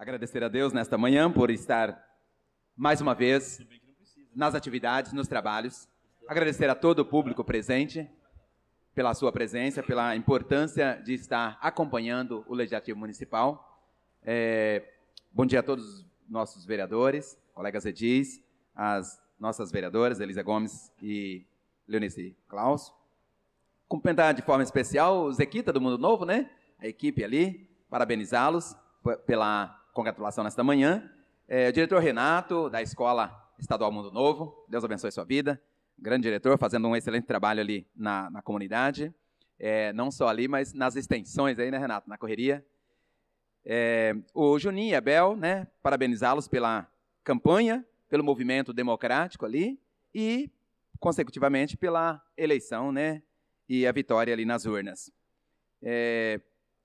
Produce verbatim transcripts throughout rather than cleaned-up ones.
Agradecer a Deus nesta manhã por estar mais uma vez nas atividades, nos trabalhos. Agradecer a todo o público presente pela sua presença, pela importância de estar acompanhando o Legislativo Municipal. É, bom dia a todos os nossos vereadores, colegas edis, as nossas vereadoras, Elisa Gomes e Leonice Klaus. Cumprimentar de forma especial o Zequita do Mundo Novo, né? A equipe ali, parabenizá-los pela congratulação nesta manhã. É, o diretor Renato, da Escola Estadual Mundo Novo, Deus abençoe sua vida. Grande diretor, fazendo um excelente trabalho ali na, na comunidade. É, não só ali, mas nas extensões aí, né, Renato? Na correria. É, o Juninho e a Bel, né? Parabenizá-los pela campanha, pelo movimento democrático ali e, consecutivamente, pela eleição, né? E a vitória ali nas urnas. É,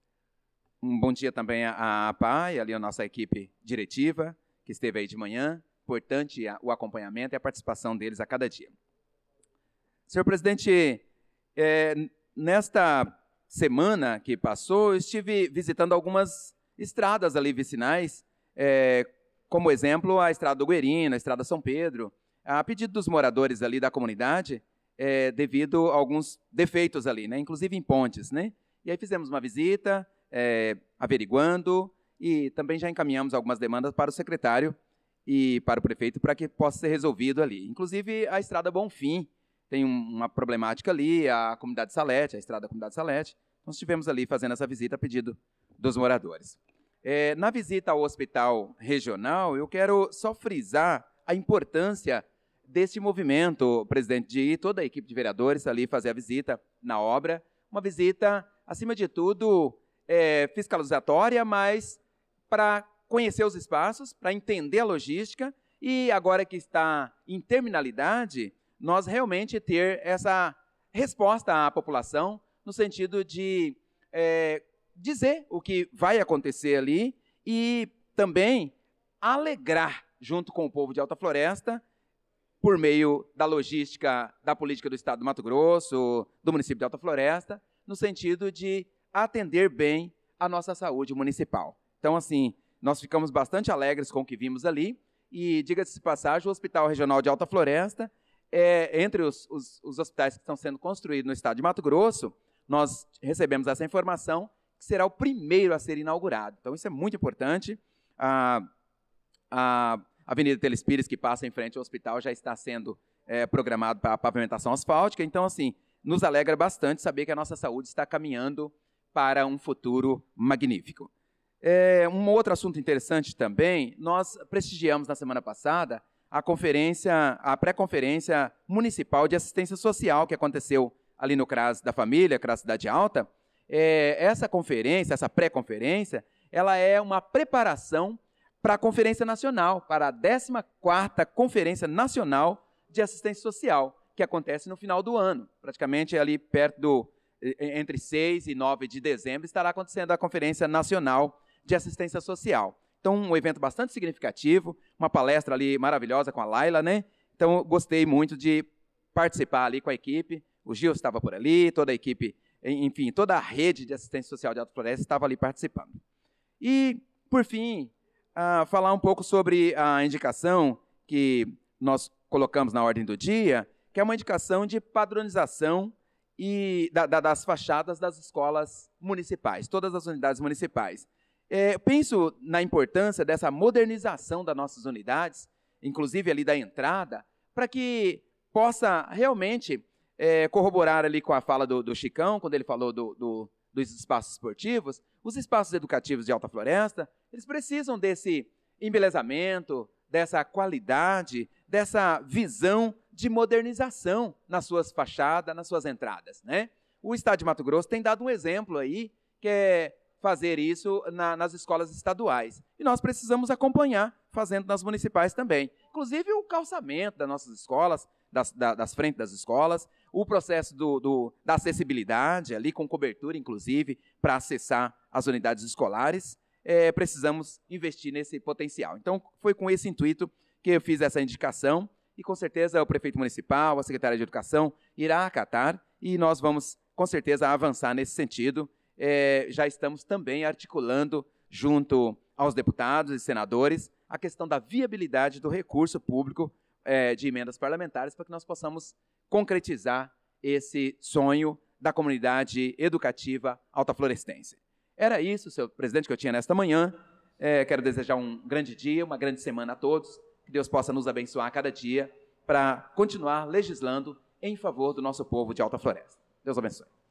um bom dia também à A P A I, ali a nossa equipe diretiva, que esteve aí de manhã. Importante o acompanhamento e a participação deles a cada dia. Senhor presidente, é, nesta semana que passou, eu estive visitando algumas estradas ali vicinais, é, como exemplo a Estrada do Guerino, a Estrada São Pedro, a pedido dos moradores ali da comunidade, é, devido a alguns defeitos ali, né, inclusive em pontes, né? E aí fizemos uma visita, é, averiguando, e também já encaminhamos algumas demandas para o secretário e para o prefeito para que possa ser resolvido ali. Inclusive a Estrada Bonfim tem um, uma problemática ali, a comunidade Salete, a Estrada da comunidade Salete. Então estivemos ali fazendo essa visita a pedido dos moradores. É, na visita ao hospital regional, eu quero só frisar a importância desse movimento, presidente, de ir toda a equipe de vereadores ali fazer a visita na obra, uma visita, acima de tudo, é, fiscalizatória, mas para conhecer os espaços, para entender a logística e agora que está em terminalidade, nós realmente ter essa resposta à população no sentido de é, dizer o que vai acontecer ali e também alegrar junto com o povo de Alta Floresta por meio da logística da política do Estado do Mato Grosso, do município de Alta Floresta, no sentido de atender bem a nossa saúde municipal. Então, assim, nós ficamos bastante alegres com o que vimos ali e, diga-se de passagem, o Hospital Regional de Alta Floresta, é, entre os, os, os hospitais que estão sendo construídos no estado de Mato Grosso, nós recebemos essa informação que será o primeiro a ser inaugurado. Então, isso é muito importante. A, a Avenida Telespires, que passa em frente ao hospital, já está sendo é, programado para a pavimentação asfáltica. Então, assim, nos alegra bastante saber que a nossa saúde está caminhando para um futuro magnífico. É, um outro assunto interessante também, nós prestigiamos na semana passada a conferência, a pré-conferência municipal de assistência social que aconteceu ali no CRAS da Família, CRAS Cidade Alta. É, essa conferência, essa pré-conferência, ela é uma preparação para a Conferência Nacional, para a décima quarta Conferência Nacional de Assistência Social, que acontece no final do ano, praticamente ali perto do, entre seis e nove de dezembro, estará acontecendo a Conferência Nacional de Assistência Social. Então, um evento bastante significativo, uma palestra ali maravilhosa com a Laila, né? Então, eu gostei muito de participar ali com a equipe, o Gil estava por ali, toda a equipe, enfim, toda a rede de assistência social de Alta Floresta estava ali participando. E, por fim, uh, falar um pouco sobre a indicação que nós colocamos na ordem do dia, que é uma indicação de padronização e da, da, das fachadas das escolas municipais, todas as unidades municipais. É, penso na importância dessa modernização das nossas unidades, inclusive ali da entrada, para que possa realmente é, corroborar ali com a fala do, do Chicão, quando ele falou do, do, dos espaços esportivos, os espaços educativos de Alta Floresta, eles precisam desse embelezamento, dessa qualidade, dessa visão de modernização nas suas fachadas, nas suas entradas, né? O Estado de Mato Grosso tem dado um exemplo aí, que é fazer isso na, nas escolas estaduais. E nós precisamos acompanhar, fazendo nas municipais também. Inclusive o calçamento das nossas escolas, das, da, das frentes das escolas, o processo do, do, da acessibilidade, ali com cobertura, inclusive, para acessar as unidades escolares, é, precisamos investir nesse potencial. Então, foi com esse intuito que eu fiz essa indicação, e com certeza o prefeito municipal, a secretária de Educação, irá acatar, e nós vamos, com certeza, avançar nesse sentido. É, já estamos também articulando junto aos deputados e senadores a questão da viabilidade do recurso público é, de emendas parlamentares para que nós possamos concretizar esse sonho da comunidade educativa altaflorestense. Era isso, senhor presidente, que eu tinha nesta manhã. É, quero desejar um grande dia, uma grande semana a todos. Que Deus possa nos abençoar a cada dia para continuar legislando em favor do nosso povo de Alta Floresta. Deus abençoe.